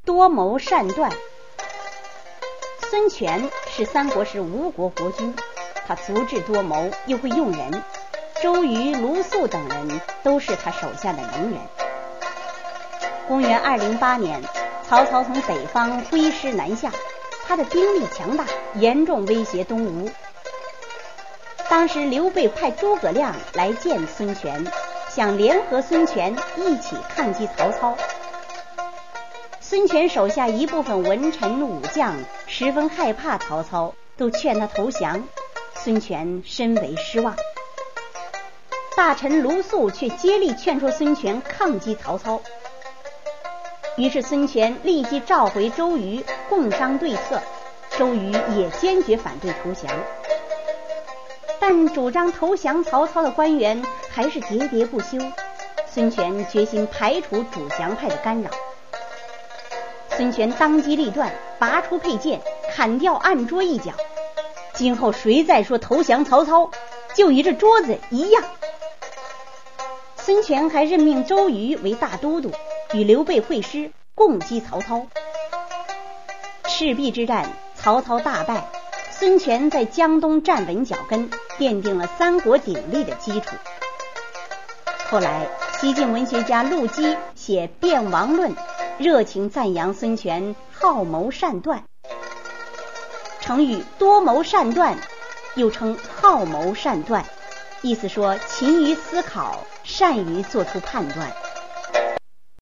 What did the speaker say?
多谋善断。孙权是三国时吴国国君，他足智多谋，又会用人。周瑜、卢肃等人都是他手下的能人。公元208年，曹操从北方挥师南下，他的兵力强大，严重威胁东吴。当时刘备派诸葛亮来见孙权，想联合孙权一起抗击曹操。孙权手下一部分文臣武将十分害怕曹操，都劝他投降，孙权深为失望。大臣卢肃却竭力劝说孙权抗击曹操，于是孙权立即召回周瑜共商对策，周瑜也坚决反对投降。但主张投降曹操的官员还是喋喋不休，孙权决心排除主降派的干扰。孙权当机立断，拔出佩剑，砍掉案桌一角，今后谁再说投降曹操，就与这桌子一样。孙权还任命周瑜为大都督，与刘备会师，共击曹操。赤壁之战，曹操大败，孙权在江东站稳脚跟，奠定了三国鼎立的基础。后来西晋文学家陆机写《辩王论》，热情赞扬孙权好谋善断。成语多谋善断又称好谋善断，意思说勤于思考，善于做出判断。